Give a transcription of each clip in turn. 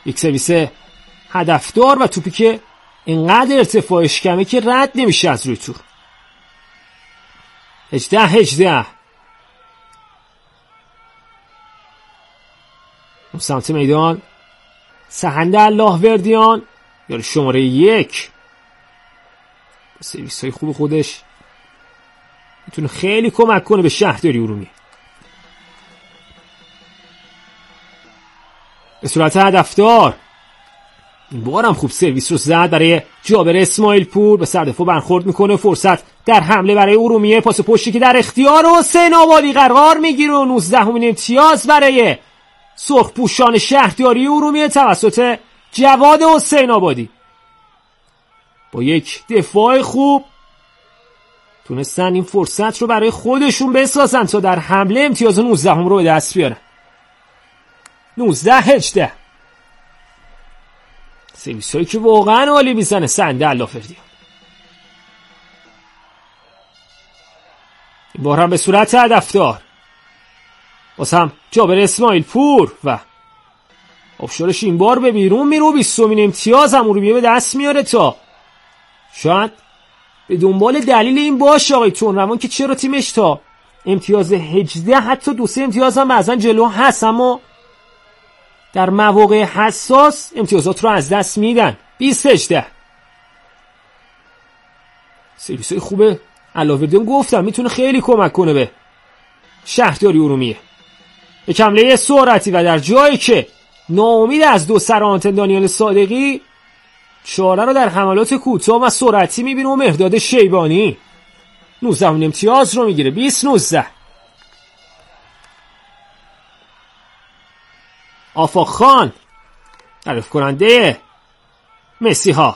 یک سرویس هدفدار و توپی که اینقدر ارتفاعش کمه که رد نمیشه از روی تور. 18 اون سمت میدان سهند اللهوردیان یار شماره 1 سرویس های خوب خودش میتونه خیلی کمک کنه به شهرداری ارومیه. به صورت هدفدار این بار هم خوب سرویس رو زد برای جابر اسماعیل پور، به سردفاع برخورد میکنه. فرصت در حمله برای ارومیه، پاس پشتی که در اختیار حسین آبادی قرار میگیره و 19مین امتیاز برای سرخ پوشان شهرداری ارومیه توسط جواد حسین آبادی. با یک دفاع خوب تونستن این فرصت رو برای خودشون بسازن تا در حمله امتیاز 19 رو به دست بیارن. 19-18 سرویس هایی که واقعا عالی میزنه سهند اللهوردیان. این بار هم به صورت هدفدار باز هم جابر اسماعیل پور و آبشارش این بار به بیرون میره. 20مین امتیاز هم ارومیه به دست میاره. تا شاید به دنبال دلیل این باشه آقای تونروان که چرا تیمش تا امتیاز 18 حتی 2-3 امتیاز هم بعضا جلو هست، اما در مواقع حساس امتیازات رو از دست میدن. 20-18 سرویس های خوبه اللهوردیان گفتم میتونه خیلی کمک کنه به شهرداری ارومیه. یک حمله سرعتی و در جایی که ناامید از دو سرانتن دانیال صادقی چاره رو در حملات کوتاه و سرعتی میبینه و مهرداد شیبانی 19مین امتیاز رو میگیره. 20-19 آفاق خان تعریف کننده مسی ها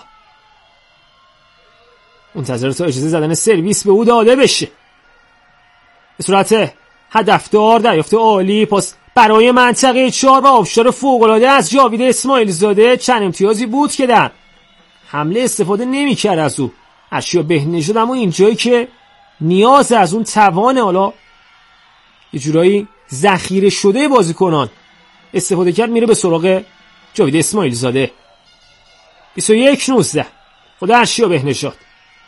منتظر تا اجازه زدن سرویس به او داده بشه. به صورت هدفدار دریافت عالی، پاس برای منطقه 4 و آبشار فوق‌العاده از جاوید اسماعیل زاده. چند امتیازی بود که در حمله استفاده نمی‌کرد از او اشیا بهنژاد، اما اینجایی که نیاز از اون توان حالا یه جورایی ذخیره شده بازیکنان استفاده کرد، میره به سراغ جاوید اسماعیل زاده. 21-19 خود اشیا بهنژاد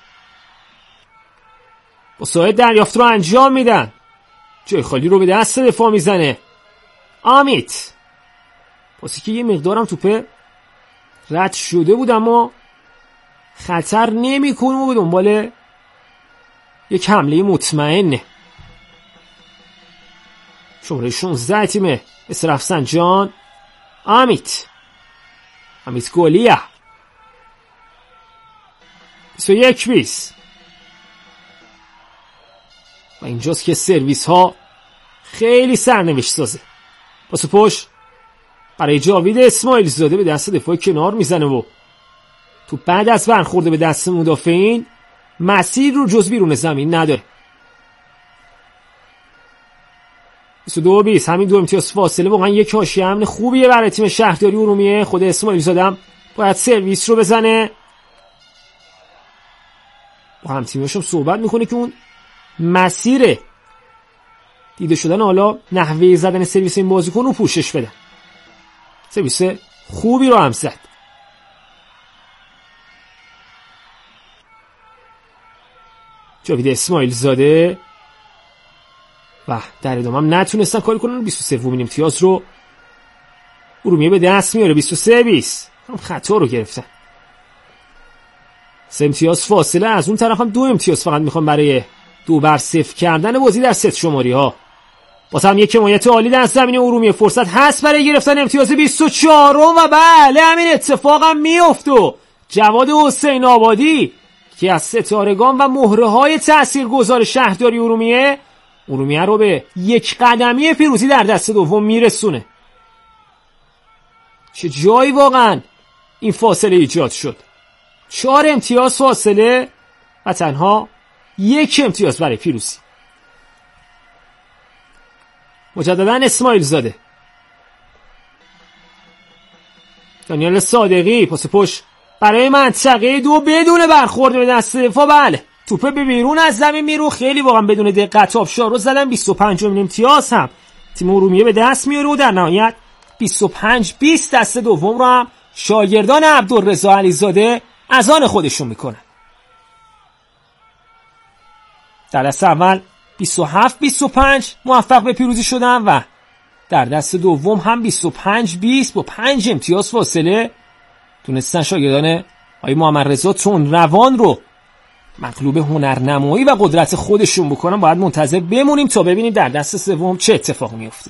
با ساعد دریافت رو انجام میدن. جای خالی رو به دست دفاع میزنه آمیت، پاسی که یه مقدارم توپه رد شده بود اما خطر نمی کنه و به دنبال یک حمله مطمئنه. شماره 16 تیم اسر رفسنجان امیت گولیه. 21-20 و اینجاست که سرویس ها خیلی سرنوشت سازه. پاس پشت برای جاوید اسماعیل زاده به دست دفاع کنار میزنه و تو بعد از برخورده به دست مدافعین مسیر رو جز بیرون زمین نداره. 22-20 همین 2 امتیاز فاصله واقعا یک حاشیه امن خوبیه برای تیم شهرداری ارومیه. خود اسماعیل زاده هم باید سرویس رو بزنه. با هم تیمشون صحبت میکنه که اون مسیر دیده شدن حالا نحوه زدن سرویس این بازیکن رو پوشش بدن. سرویس خوبی رو هم زد. جاوید اسماعیل زاده و در ادامه هم نتونستن کاری کنن. 23مین امتیاز رو ارومیه به دست میاره. 23-20 هم خطا رو گرفتن. 3 امتیاز فاصله، از اون طرف هم 2 امتیاز فقط میخوان برای 2-0 کردن بازی در ست شماری ها. باز هم یک حمایت عالی در زمین ارومیه. فرصت هست برای گرفتن امتیاز 24 و بله همین اتفاق هم میفته و جواد حسین آبادی که از ستارگان و مهره های تاثیرگذار شهرداری ارومیه رو به 1 قدمی پیروزی در دست دوم میرسونه. چه جایی واقعا این فاصله ایجاد شد. 4 امتیاز فاصله و تنها 1 امتیاز برای پیروزی. مجددا اسماعیل زاده، دانیال صادقی، پاس پشت برای منطقه 2 بدون برخورد به دست دفاع. بله توپه به بیرون از زمین میرو. خیلی واقعا بدون دقت آبشار رو زدن. 25مین امتیاز هم تیم ارومیه به دست میاره و در نهایت 25-20 دست دوم رو هم شاگردان عبدالرضا علیزاده از آن خودشون میکنن. در دست اول 27-25 موفق به پیروزی شدن و در دست دوم هم 25-20 با 5 امتیاز فاصله تونستن شاگردان آقای محمد رضا تندروان رو مغلوب هنرنمایی و قدرت خودشون بکنن. باید منتظر بمونیم تا ببینیم در دست سوم چه اتفاقی میفته.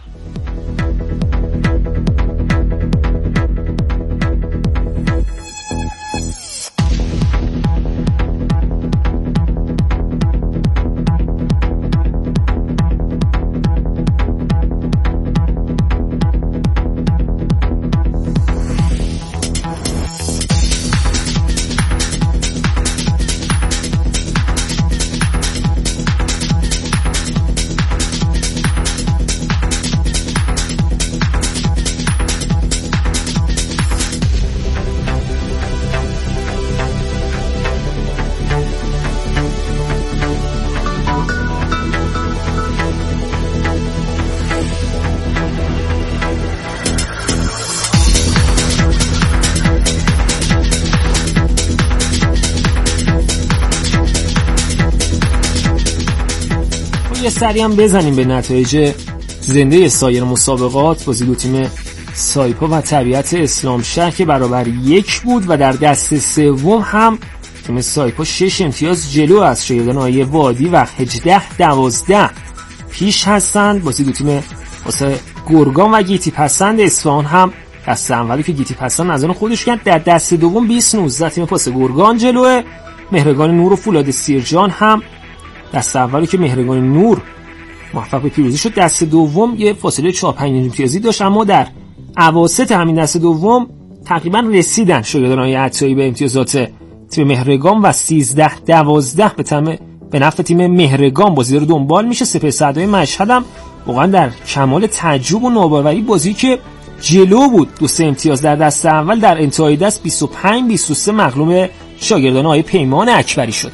یه سری هم بزنیم به نتایج زنده سایر مسابقات. بازی دو تیم سایپا و طبیعت اسلام شهر که برابر 1 بود و در دست سوم هم تیم سایپا 6 امتیاز جلو از شاگردان آقای وادی و 18-12 پیش هستند. بازی دو تیم واسه گرگان و گیتی پسند اصفهان هم دست اولی که گیتی پسند از آن خودش کرد. در دست دوم 20-19 تیم پاس گرگان جلوه. مهرگان نور و فولاد سیرجان هم دست اولی که مهرگان نور موفق به پیروزی شد. دست دوم یه فاصله 4-5 امتیازی داشت، اما در اواسط همین دست دوم تقریبا رسیدن شاگردان آقای عطایی به امتیازات تیم مهرگان و 13-12 به نفع تیم مهرگان بازی رو دنبال میشه. سپهسردهای مشهد هم واقعا در کمال تعجب و ناباوری بازی که جلو بود 2-3 امتیاز در دست اول در انتهای دست 25-23 مغلوب شاگردان آقای پیمان اکبری شدن.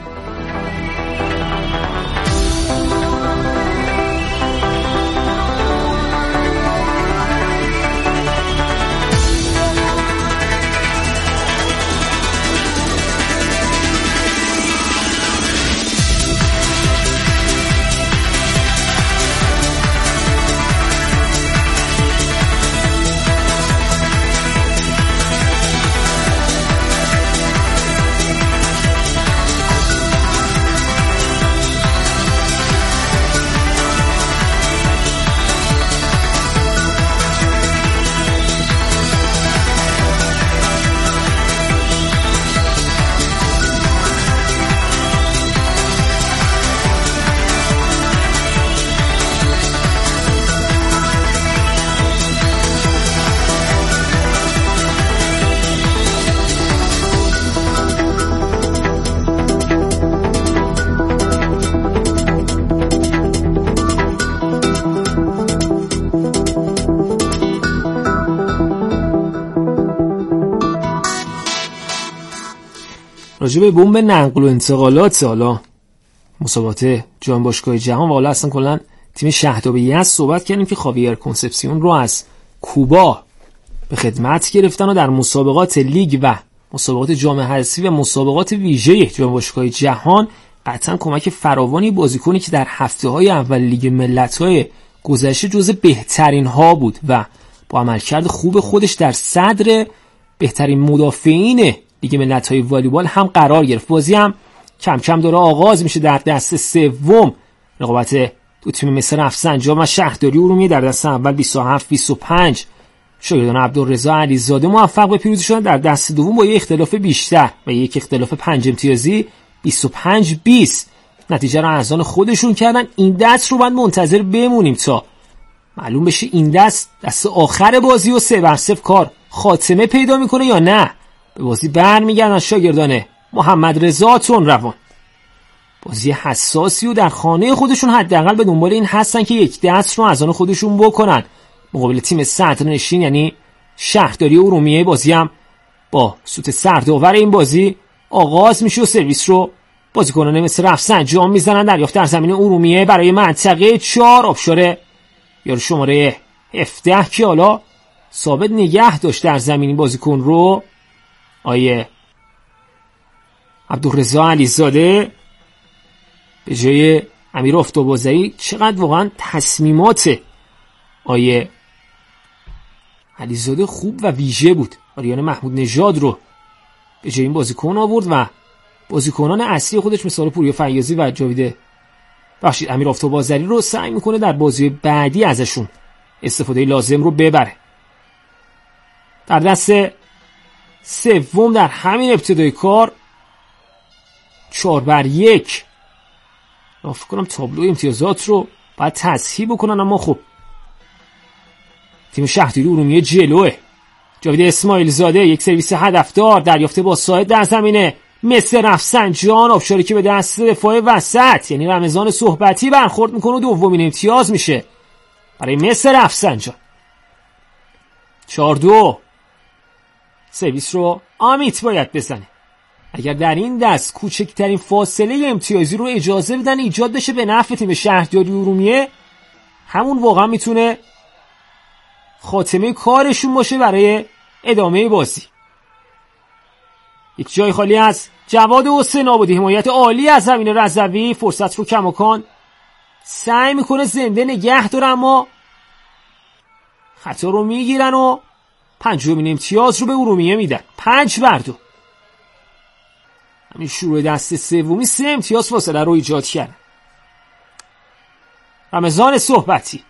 راجع به بمب نقل و انتقالات حالا مسابقات جام باشگاه جهان و حالا اصلا کلا تیم شهداب یزد صحبت کردیم که خاویر کنسپسیون رو از کوبا به خدمت گرفتن و در مسابقات لیگ و مسابقات جام حذفی و مسابقات ویژه جام باشگاه جهان قطعا کمک فراوانی بازیکنی که در هفته‌های اول لیگ ملت‌های گذشته جزو بهترین ها بود و با عملکرد خوب خودش در صدر بهترین مدافعین لیگ ملت‌های والیبال هم قرار گرفت. بازی هم کم کم داره آغاز میشه. در دست سوم رقابت دو تیم مثل رفسنجان و شهرداری ارومیه در دست اول 27-25 شاگردان عبدالرضا علیزاده موفق به پیروزی شدن. در دست دوم با یک اختلاف بیشتر و یک اختلاف 5 امتیازی 25-20 نتیجه رو از آن خودشون کردن. این دست رو باید منتظر بمونیم تا معلوم بشه این دست آخر بازی و 3-0 کار خاتمه پیدا میکنه یا نه. به بازی برمیگردن شاگردان محمد رضا تندروان. بازی حساسی و در خانه خودشون حداقل به دنبال این هستن که یک دست رو از آن خودشون بکنن مقابل تیم صدرنشین یعنی شهرداری ارومیه. بازی هم با سوت سردآور این بازی آغاز میشه و سرویس رو بازیکنان مثل رفسنجان میزنن. دریافت در زمین ارومیه برای منطقه 4 آبشار یارو شماره 17 که حالا ثابت نگه داشت در زمین بازیکن رو آیه عبدالرضا علیزاده به جای امیر آفتاب‌آذری. چقدر واقعا تصمیمات آیه علیزاده خوب و ویژه بود. آریان محمود نژاد رو به جای این بازیکن آورد و بازیکنان اصلی خودش مثل پوریا فیاضی و امیر آفتاب‌آذری رو سعی میکنه در بازی بعدی ازشون استفاده لازم رو ببره. در دست سوم در همین ابتدای کار 4-1 فکر کنم تابلو امتیازات رو باید تصحیح بکنن، اما خب تیم شهرداری ارومیه جلوه. جاوید اسماعیل زاده یک سرویس هدفدار دریافته با ساعد در زمینه مثل رفسنجان، آبشاری که به دست دفاع وسط یعنی رمضان صحبتی برخورد میکنه و دومین امتیاز میشه برای مثل رفسنجان. 4-2 سرویس رو آمیت باید بزنه. اگر در این دست کوچکترین فاصله امتیازی رو اجازه بدن ایجاد بشه به نفع تیم شهرداری ارومیه، همون واقعا میتونه خاتمه کارشون باشه برای ادامه بازی. یک جای خالی از جواد حسین آبادی، حمایت عالی از زمین رضوی، فرصت رو کماکان سعی میکنه زنده نگه داره اما خطا رو میگیرن و 5مین امتیاز رو به ارومیه میدن. 5-2. همین شروع دست سومی 3 امتیاز فاصله رو ایجاد کرد. رمضان صحبتی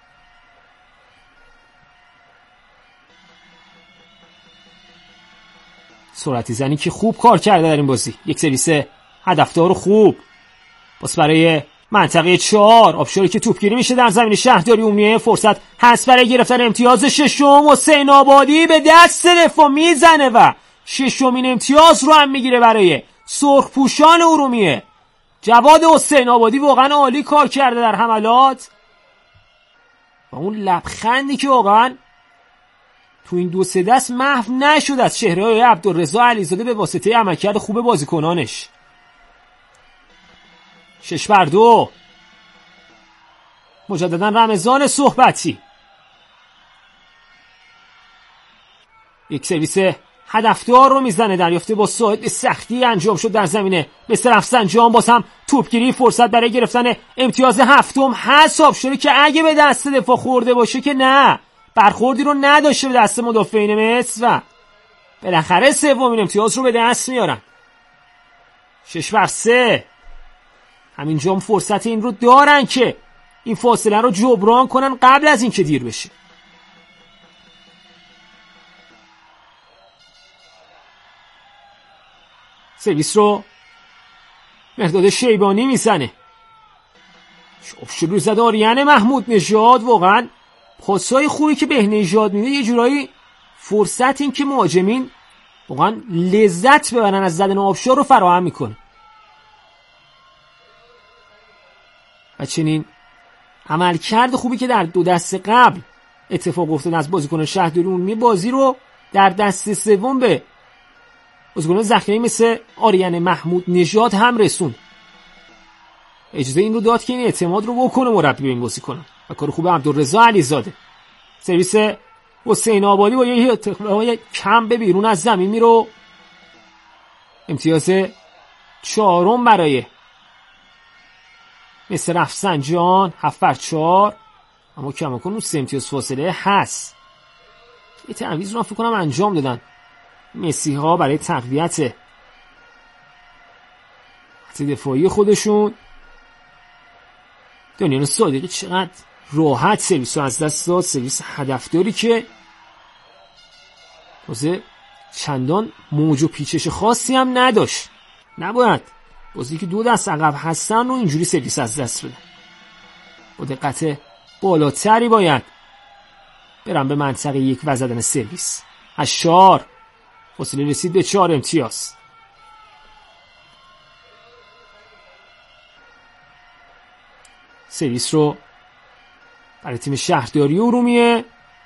سرعتی زنی که خوب کار کرده در این بازی. یک سرویس هدفدار خوب باز برای منطقه 4، آبشاری که توپگیری میشه در زمین شهرداری ارومیه. فرصت هست برای گرفتن امتیاز ششم. حسین آبادی به دست دفاع میزنه و 6مین امتیاز رو هم میگیره برای سرخپوشان ارومیه. جواد حسین آبادی واقعا عالی کار کرده در حملات و اون لبخندی که واقعا تو این 2-3 دست محو نشد از چهره عبدالرضا علیزاده به واسطه عملکرد خوب بازیکنانش. 6-2 مجددا رمضان صحبتی یک سرویس هدفدار رو میزنه، دریافته با ساعد به سختی انجام شد در زمینه مثل رفسنجان. باز هم توپگیری، فرصت برای گرفتن امتیاز 7 حساب شده که اگه به دست دفاع خورده باشه که نه، برخوردی رو نداشته به دست مدافعین مصر و بالاخره 3مین امتیاز رو به دست میارن. 6-3 همینجا هم فرصت این رو دارن که این فاصله رو جبران کنن قبل از اینکه دیر بشه. سرویس رو مهرداد شیبانی میزنه. شروع زد آریان محمود نژاد. واقعا پاسای خوبی که بهنژاد میده یه جورایی فرصت این که مهاجمین واقعا لذت ببرن از زدن آبشار رو فراهم میکنه و چنین عملکرد خوبی که در 2 دست قبل اتفاق افتاد از بازیکن شهرداری ارومیه بازی رو در دست سوم به بازیکن ذخیره مثل آریان محمود نژاد هم رسون. اجازه این رو داد که این اعتماد رو بکنه مربی به این بازیکن و کار خوب عبدالرضا علیزاده. سرویس حسین آبادی با یه کم به بیرون از زمین میره. امتیاز 4 برای مثل رفسنجان. 7-4 اما کماکان اون 3 امتیاز فاصله هست. یه تعویض رو فکر کنم انجام دادن مسی ها برای تقویت خط دفاعی خودشون. دانیال صادقی چقدر راحت سرویس رو از دست داد، سرویس هدفداری که تازه چندان موج و پیچش خاصی هم نداشت. نباید بازی که 2 دست عقب هستن و اینجوری سرویس از دست بده. با دقت بالاتری باید برن به منطقه 1 و زدن سرویس. 8-4 فاصله رسید به 4 امتیاز. سرویس رو برای تیم شهرداری ارومیه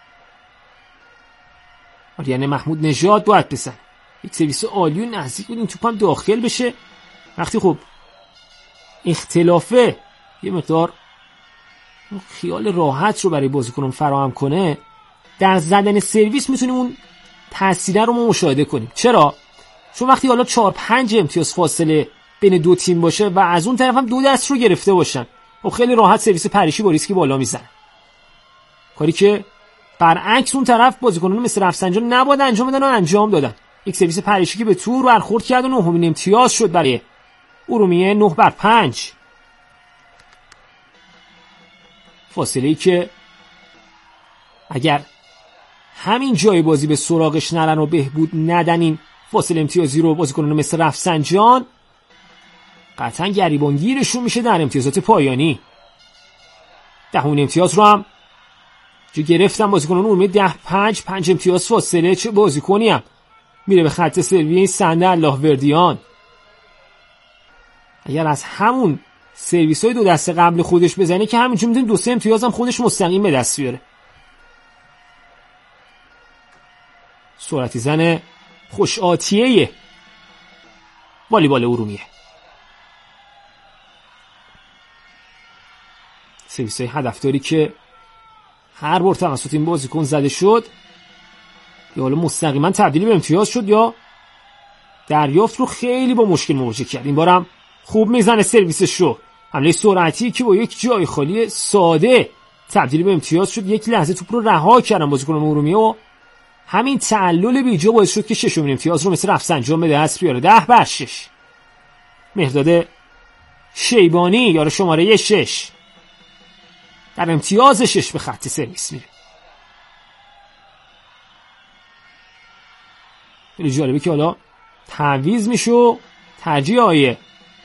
آریان محمود نژاد باید بزنه. یک سرویس عالی و نزدیک بود این توپ هم داخل بشه. وقتی خب اختلافه یه مقدار خیال راحت رو برای بازیکنان فراهم کنه، در زدن سرویس میتونیم اون تاثیر رو ما مشاهده کنیم. چرا؟ چون وقتی حالا 4-5 امتیاز فاصله بین دو تیم باشه و از اون طرف هم 2 دست رو گرفته باشن، خب خیلی راحت سرویس پریشی با ریسکی بالا میزنن، کاری که برعکس اون طرف بازیکنان مثل رفسنجان نباید انجام بدن و انجام دادن. یک سرویس پریشی که به تور برخورد کرد و 9مین امتیاز شد برای ارومیه. 9-5 فاصله‌ای که اگر همین جای بازی به سراغش نرن و بهبود ندن این فاصله امتیازی رو بازیکنان مثل رفسنجان، قطعا گریبانگیرشون میشه در امتیازات پایانی. 10 امتیاز رو هم جو گرفتم بازیکنان ارومیه. 10-5 5 امتیاز فاصله. چه بازیکنی هم میره به خط سرویس؟ سنده اللهوردیان. اگر از همون سرویس های 2 دست قبل خودش بزنه که همینجور میتونه 2-3 امتیاز هم خودش مستقیم به دست بیاره. سرعتی زن خوش آتیه والیبال ارومیه. سرویس های هدفداری که هر بار توسط این بازیکن زده شد یا حالا مستقیما تبدیل به امتیاز شد یا دریافت رو خیلی با مشکل مواجه کرد. این بارم خوب میزنه سرویسش رو. حمله سرعتی که با یک جای خالی ساده تبدیل به امتیاز شد. یک لحظه توپ رو رها کردن بازیکنان ارومیه و همین تعلل بیجا باعث شد که 6مین امتیاز رو مثل رفسنجان به دست بیاره. 10-6 مهرداد شیبانی یار شماره 6 در امتیاز 6 به خط سرویس میره. خیلی جالبه که حالا تعویض میشه و ترجیح آیه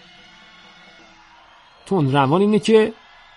تون روان اینه که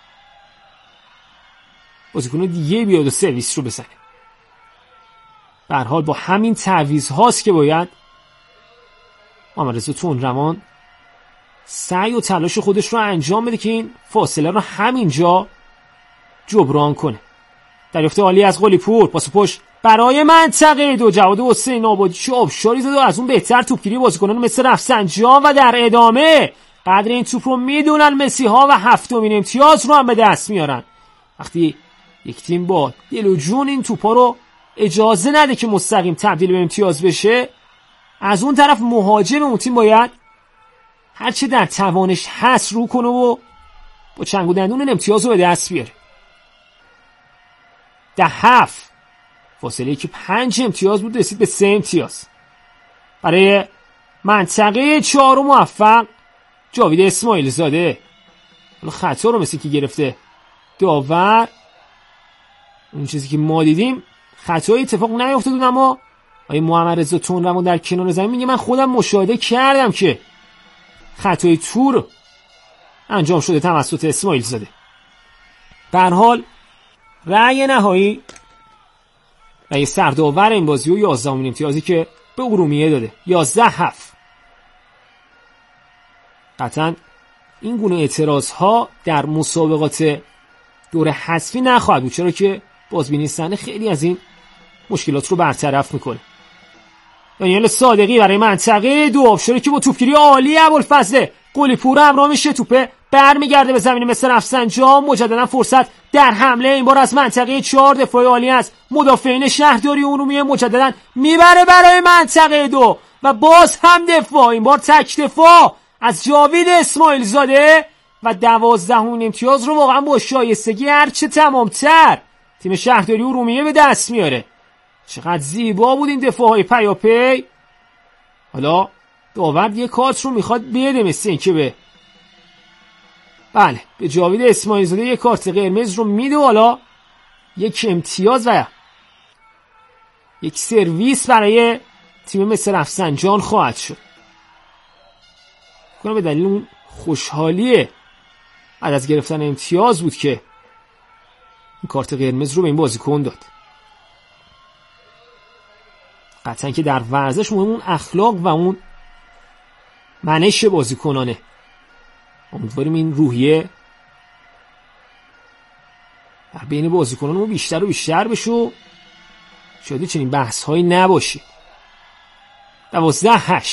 بازیکن دیگه بیاد و سرویس رو بزنه. به هر حال با همین تعویض هاست که باید محمد رضا تون روان سعی و تلاش خودش رو انجام بده که این فاصله رو همینجا جبران کنه. دریافت عالی از قلیپور. پاس پشت برای منطقه 2. جواد حسین آبادی چه آبشاری زد و از اون بهتر توپگیری بازیکنان مثل رفسنجان و در ادامه قدر این توپ رو میدونن مسی ها و 7مین امتیاز رو هم به دست میارن. وقتی یک تیم با دل و جون این توپا رو اجازه نده که مستقیم تبدیل به امتیاز بشه، از اون طرف مهاجم اون تیم باید هرچه در توانش هست رو کنه و با چنگ و دندون امتیاز رو به دست بیاره. 10-7 فاصله که 5 امتیاز بود رسید به 3 امتیاز برای منطقه 4 موفق جاوید اسماعیل زاده. حالا خطا رو مثل که گرفته داور. اون چیزی که ما دیدیم خطایی اتفاق نیفتاد بود، اما آیه محمد رضا تونرمون در کنار زمین میگه من خودم مشاهده کردم که خطای تور انجام شده توسط اسماعیل زاده. به هر حال رأی نهایی رأی سرداور این بازی و 11مین امتیازی که به ارومیه داده. 11-7. قطعا این گونه اعتراض ها در مسابقات دور حذفی نخواهد بود، چرا که بازبینی صحنه خیلی از این مشکلات رو برطرف میکنه. دانیال صادقی برای منطقه 2. آبشاری که با توپگیری عالی ابوالفضل قلیپور همراه میشه، توپه برمیگرده به زمین مثل رفسنجان. مجددا فرصت در حمله، این بار از منطقه 4. دفاع عالی از مدافعین شهرداری ارومیه مجددا میبره برای منطقه 2 و باز هم دفاع، این بار تک دفاع از جاوید اسماعیل زاده و 12مین امتیاز رو واقعا با شایستگی هرچه تمامتر تیم شهرداری ارومیه به دست میاره. چقدر زیبا بود این دفاعهای پیاپی. حالا داور یه کارت رو میخواد بده، مثل این که به جاوید اسماعیل زاده یه کارت قرمز رو میده، حالا یک امتیاز و یک سرویس برای تیم مثل رفسنجان خواهد شد. کنم به دلیل اون خوشحالیه بعد از گرفتن امتیاز بود که این کارت قرمز رو به این بازیکن داد. قطعا که در ورزش مهم اون اخلاق و اون منش بازیکنانه. امیدواریم این روحیه در بین بازیکنان بیشتر و بیشتر بشه و شاید چنین بحث هایی نباشه. 12-8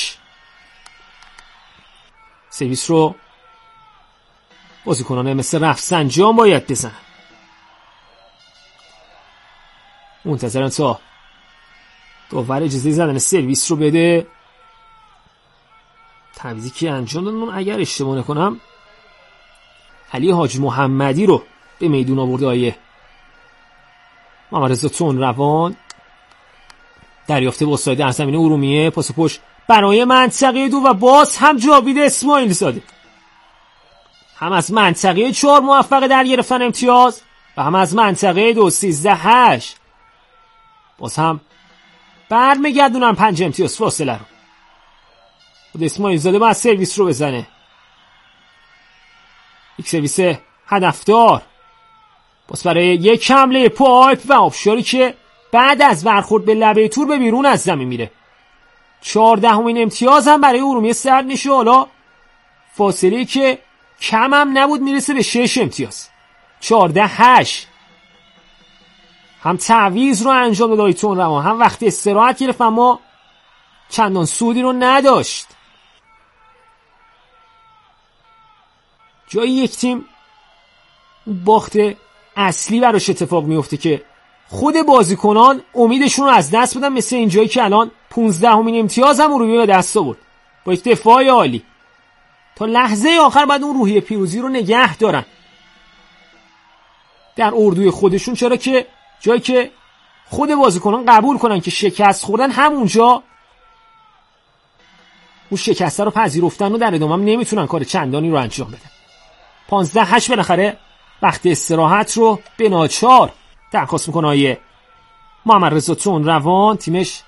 سرویس رو بازیکنان مثل رفسنجان باید بزنن. منتظرن تا داور اجازه زدن سرویس رو بده. تعویضی که انجام دادن اگر اشتباه نکنم علی حاج محمدی رو به میدون آورده آیه محمد رضا تندروان. دریافته با ساید در زمین ارومیه، پاس پشت برای منطقه 2 و باز هم جاوید اسماعیل زاده هم از منطقه 4 موفق در گرفتن امتیاز و هم از منطقه 2. 13-8 باز هم برمیگردونن 5 امتیاز فاصله رو. خود اسماعیل زاده باید سرویس رو بزنه. یک سرویس هدفدار باز برای یک حمله پایپ و آبشاری که بعد از برخورد به لبه تور به بیرون از زمین میره. 14مین امتیاز هم برای ارومیه سرد میشه. حالا فاصله که کم هم نبود میرسه به 6 امتیاز. 14-8 هم تعویض رو انجام داد تندروان، هم وقت استراحت گرفت اما چندان سودی رو نداشت. جایی یک تیم باخت اصلی براش اتفاق میفته که خود بازیکنان امیدشون رو از دست بدن، مثل این جایی که الان 15مین امتیاز هم ارومیه به دست آورد با یک دفاع عالی. تا لحظه آخر بعد اون روحیه پیروزی رو نگه دارن در اردوی خودشون، چرا که جایی که خود بازیکنان قبول کنن که شکست خوردن همونجا اون شکسته رو پذیرفتن و در ادامه هم نمیتونن کار چندانی رو انجام بدن. 15-8 بالاخره وقت استراحت رو به ناچار درخواست میکنه آیه محمد رضا تندروان. تیمش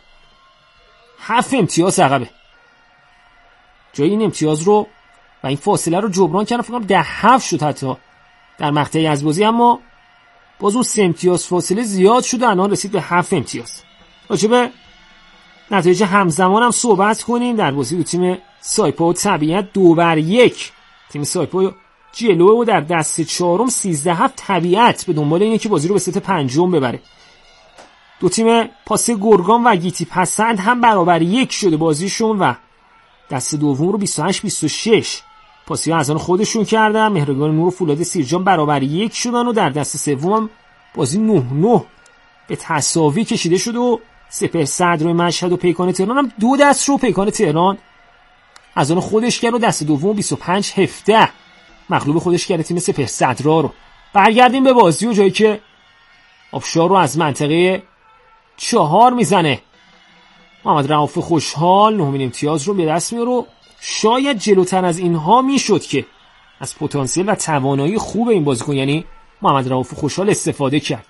7 امتیاز عقبه. جای این امتیاز رو و این فاصله رو جبران کردن، فکر کنم 10-7 شد حتی در مقطعی از بازی، اما باز اون 3 امتیاز فاصله زیاد شد و الان رسید به 7 امتیاز. راجع به نتایج همزمان هم صحبت کنیم. در بازی دو تیم سایپا و طبیعت 2-1 تیم سایپا جلو و در دست چهارم 13-7 طبیعت به دنبال اینه که بازی رو به ست 5 ببره. دو تیم پاس گرگان و گیتی پسند هم برابر 1 شده بازیشون و دست دوم رو 28-26 پاسی ها از آن خودشون کردن. مهرگان نور و فولاد سیرجان برابر 1 شدن و در دست سوم بازی 9-9 به تساوی کشیده شد و سپهر و مشهد و پیکان تهران هم 2 دست رو پیکان تهران از آن خودش کرد و دست دوم 25-17 مغلوب خودش کرد تیم سپهر رو. برگردیم به بازی و جایی که آبشار رو از منطقه 4 میزنه. محمد رؤوف خوشحال 9مین امتیاز رو به دست میاره و شاید جلوتر از اینها میشد که از پتانسیل و توانایی خوب این بازیکن یعنی محمد رؤوف خوشحال استفاده کرد.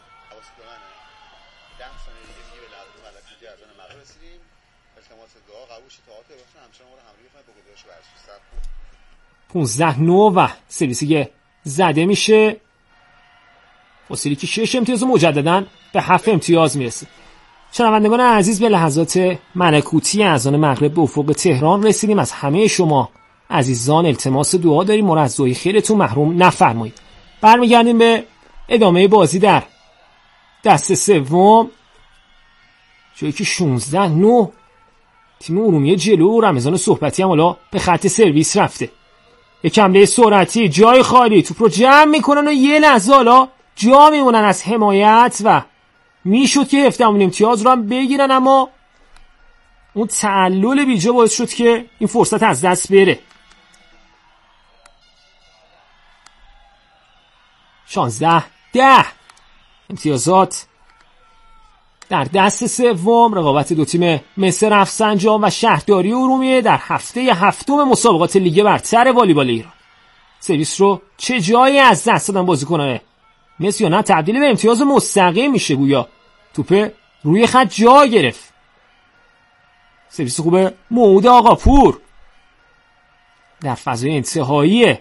15-9 و سرویسی که زده میشه، فاصله که 6 امتیاز مجدداً به 7 امتیاز میرسه. شنوندگان عزیز، به لحظات ملکوتی اذان مغرب به افق تهران رسیدیم. از همه شما عزیزان التماس دعا داریم ما را از دعای خیرتون محروم نفرمایید. برمیگردیم به ادامه بازی در دست سوم، جایی که 16-9 تیم ارومیه جلو. رمضان صحبتی هم حالا به خط سرویس رفته. یک حمله سرعتی، جای خالی، توپ رو جمع میکنن و یه لحظه حالا جا میمونن از حمایت و میشد که 17 امتیاز رو هم بگیرن، اما اون تعلل بیجا باعث شد که این فرصت از دست بره. 16-10 امتیازات در دست سوم. رقابت دو تیم مصر رفسنجان و شهرداری ارومیه در هفته هفتم مسابقات لیگ برتر والیبال ایران. سرویس رو چه جایی از دست دادن بازیکنان مصر یا نه تبدیل به امتیاز مستقیم میشه. گویا توپ روی خط جا گرفت. سرویس خوبه موعود آقاپور در فضای انتهایی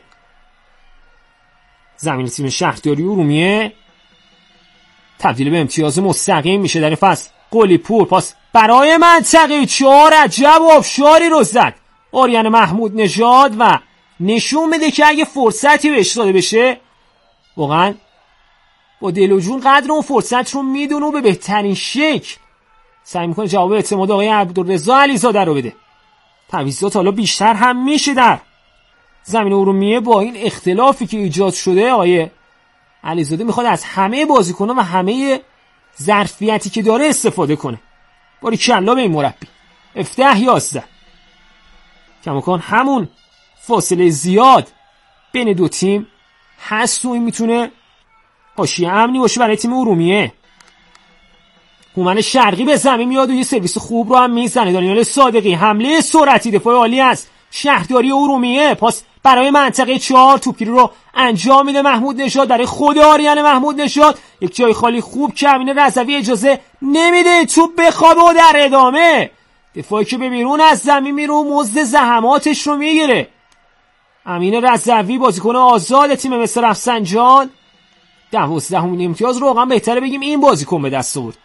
زمین تیم شهرداری ارومیه تبدیل به امتیاز مستقیم میشه. در این فصل قلی پور پاس برای منطقه 4 عجب آبشاری رو زد آریان محمود نژاد و نشون میده که اگه فرصتی بهش داده بشه واقعا با دل و جون قدر اون فرصت رو میدونه و به بهترین شکل سعی میکنه جواب اعتماد آقای عبدالرضا علیزاده رو بده. تعویضات حالا بیشتر هم میشه در زمین ارومیه با این اختلافی که ایجاد شده. آقای علیزاده میخواد از همه بازیکنان و همه ظرفیتی که داره استفاده کنه. باری کلا به این مربی 17-11 کماکان همون فاصله زیاد بین دو تیم هست و این میتونه حاشیه امنی باشه برای تیم ارومیه. هومن شرقی به زمین میاد و یه سرویس خوب رو هم میزنه. دانیال صادقی حمله سرعتی، دفاع عالی از شهرداری ارومیه، پاس برای منطقه 4، توپگیری رو انجام میده محمود نژاد برای خود آریان محمود نژاد. یک جای خالی خوب که امین رضوی اجازه نمیده توپ بخوابه و در ادامه دفاعی که به بیرون از زمین میره و مزد زحماتش رو میگیره. امین رضوی بازیکن آزاد تیم مس رفسنجان 12مین امتیاز رو واقعا بهتره بگیم این بازیکن به دست آورد.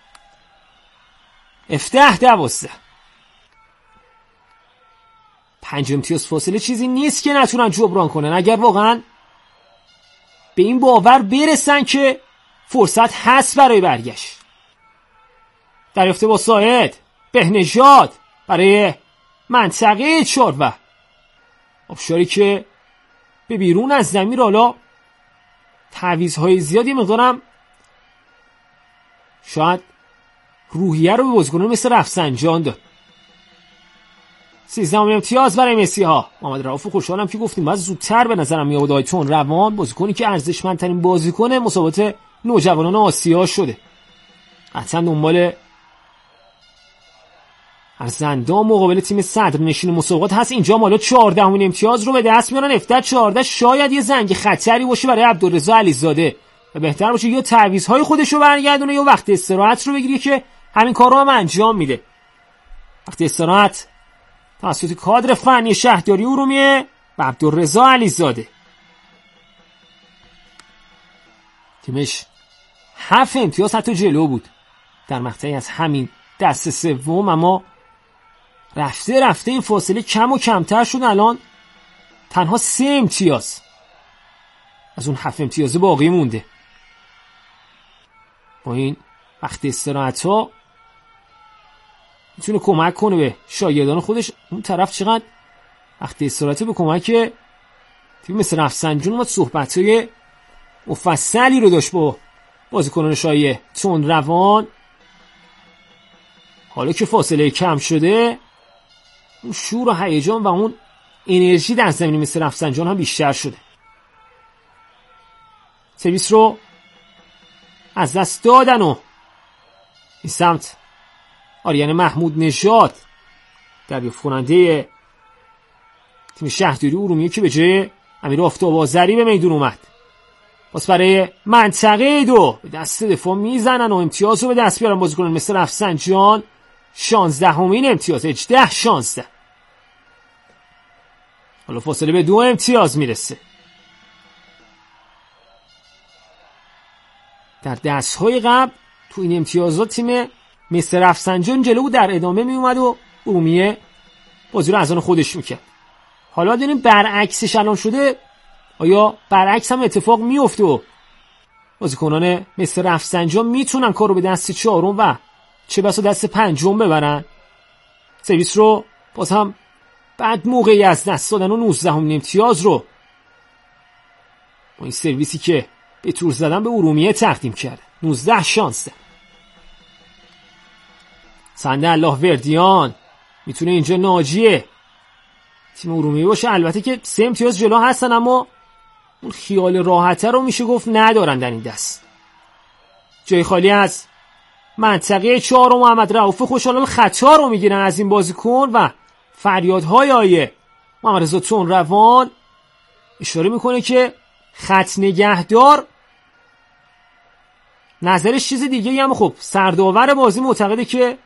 17-12 5 امتیاز فاصله چیزی نیست که نتونن جبران کنن اگر واقعا به این باور برسن که فرصت هست برای برگشت. دریافته با ساعد بهنژاد برای منطقه 4 و آبشاری که به بیرون از زمین. حالا تعویض‌های زیادی مقدارم شاید روحیه رو به بازیکنان مثل رفسنجان داد. 13 امتیاز برای مسی ها. محمد رؤوف خوشحالم که گفتیم باید زودتر به نظرم میاد آیتون روان بازیکنی که ارزشمندترین بازیکن مسابقات نوجوانان آسیا شده. قطعا دنبال ارزندام مقابل تیم صدرنشین مسابقات هست. اینجا مالا 14مین امتیاز رو به دست میارن. 17-14 شاید یه زنگ خطری باشه برای عبدالرضا علیزاده و بهتر باشه یا تعویض‌های خودش رو برگردونه یا وقت استراحت رو بگیره که همین کار رو هم انجام میده. وقت استراحت توسط کادر فنی شهرداری ارومیه و عبدالرضا علیزاده. تیمش 7 امتیاز حتی جلو بود در مقطعی از همین دست سوم، اما رفته این فاصله کم و کمتر شد. الان تنها 3 امتیاز از اون 7 امتیاز باقی مونده. با این وقت استراحت ها میتونه کمک کنه به شاگردان خودش. اون طرف چقدر وقت استراحت به کمک تیم مثل رفسنجان اومد صحبت‌های مفصلی رو داشت با بازیکنان شایع تند روان. حالا که فاصله کم شده اون شور و هیجان و اون انرژی در زمین مثل رفسنجان هم بیشتر شده. سرویس رو از دست دادن و این سمت آریان محمود نژاد دریافت کننده تیم شهرداری ارومیه که به جای امیر آفتاب آذری به میدون اومد. پس برای منطقه 2 به دست دفاع میزنن و امتیاز رو به دست بیارن بازیکنان مثل رفسنجان. 16مین امتیاز 18-16. حالا فاصله به 2 امتیاز میرسه. در دست‌های قبل تو این امتیازات تیم مثل رفسنجان جلو بود، در ادامه میومد و ارومیه بازی رو از آن خودش میکرد. حالا دیدیم برعکسش الان شده. آیا برعکس هم اتفاق میفته و بازیکنان مثل رفسنجان میتونن کارو به دست 4 و چه بسا دست 5 ببرن؟ سرویس رو باز هم بعد موقعی از دست دادن و 19مین امتیاز رو با این سرویسی که به تور زدن به ارومیه تقدیم کرده. 19-16. سنده الله وردیان میتونه اینجا ناجیه تیم ارومیه باشه. البته که 3 امتیاز جلو هستن اما اون خیال راحته رو میشه گفت ندارن در این دست. جای خالی از منطقه 4 و محمد رؤوف خوشحالم خطا رو میگیرن از این بازیکن و فریادهای آیه محمد رضا تون روان اشاره میکنه که خط نگهدار نظرش چیز دیگه هم. خب سرداور بازی معتقده که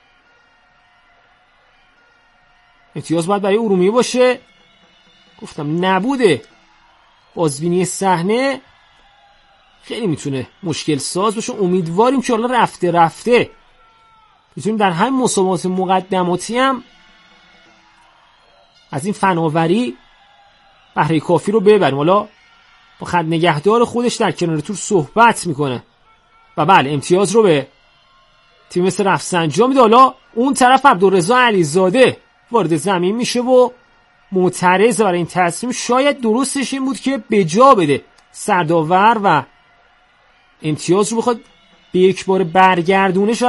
امتیاز باید برای ارومیه باشه. گفتم نبوده بازبینی صحنه خیلی میتونه مشکل ساز باشه. امیدواریم که حالا رفته میتونیم در همین مسابقات مقدماتی هم از این فناوری بهره کافی رو ببریم. حالا با خط نگهدار خودش در کنار تور صحبت میکنه و بله امتیاز رو به تیم مثل رفسنجان میده. حالا اون طرف عبدالرضا علیزاده وارد زمین میشه و معترض برای این تصمیم. شاید درستش این بود که به جا بده سرداور و امتیاز رو بخواد به یک بار برگردونه شاید